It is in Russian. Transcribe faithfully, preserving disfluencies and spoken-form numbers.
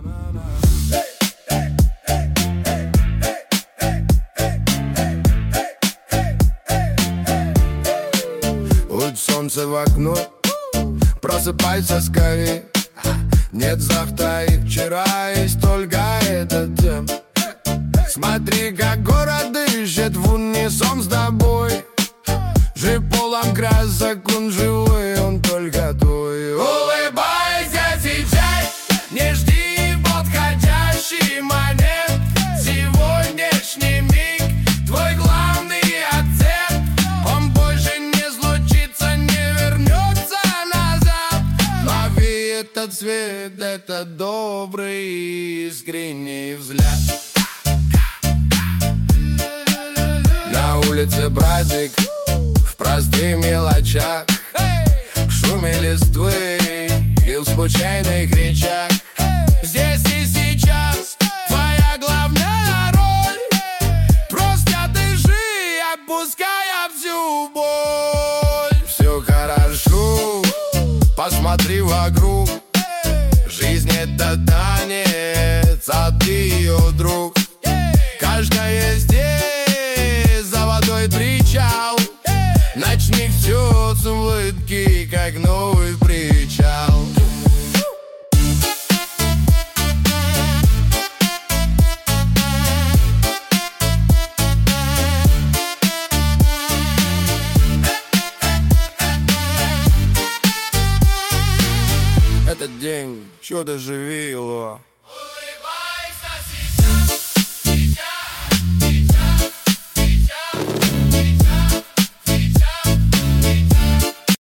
Луч солнца в окно, просыпайся скорее. Нет завтра и вчера, есть только этот день. Смотри, как город дышит в унисон с тобой. Жив полон красок, он живой, он только твой. Улыбайся сейчас, не жди подходящий момент. Сегодняшний миг твой главный акцент. Он больше не случится, не вернется назад. Лови этот свет, этот добрый искренний взгляд. На улице праздник, в простых мелочах, в шуме листвы и в случайных речах. Здесь и сейчас твоя главная роль. Просто дыши, отпуская всю боль. Все хорошо, посмотри вокруг. Жизнь это танец, а ты ее друг. Каждая здесь за водой причал. Ночник все с улыбки, как новый причал. Этот день чудо живи его.